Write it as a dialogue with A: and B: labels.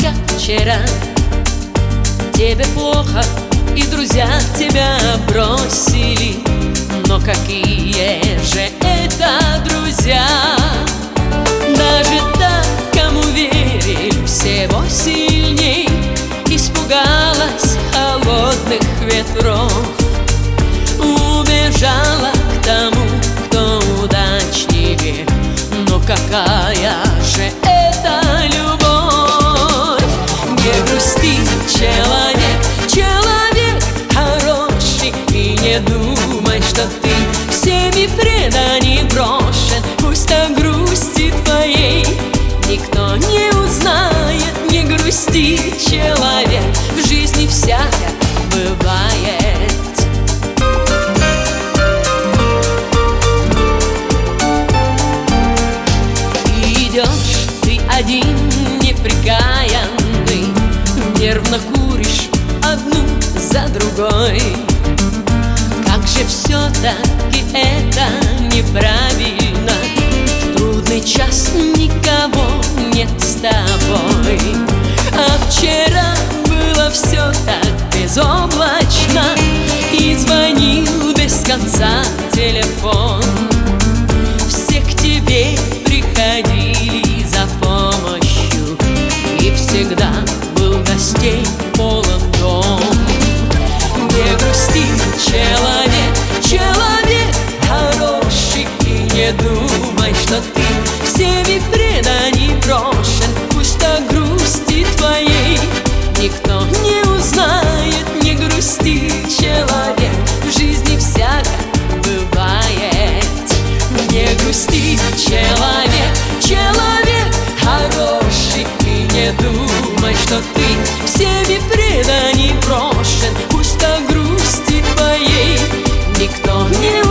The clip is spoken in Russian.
A: как вчера. Тебе плохо, и друзья тебя бросили. Но какие же это друзья? Даже так, кому верили всего сильней, испугалась холодных ветров, убежала к тому, кто удачнее. Но какая же это любовь? Не грусти, человек, человек хороший, и не думай, что ты всеми предан и брошен. Пусть о грусти твоей никто не узнает. Не грусти, человек, в жизни всякое бывает. Идешь ты один, неприкаянный, нервно куришь одну за другой. Как же все-таки это неправильно. В трудный час никого нет с тобой. А вчера было все так безоблачно, и звонил без конца телефон. Все к тебе приходили за помощью, и всегда был гостей полон дом. Не грусти, человек, человек хороший, и не думай, что ты всеми предан и брошен. Пусть о грусти твоей никто не узнает. Не грусти, человек, в жизни всякое бывает. Не грусти, человек, человек хороший, и не думай, что ты всеми предан и брошен. Пусть о грусти твоей никто не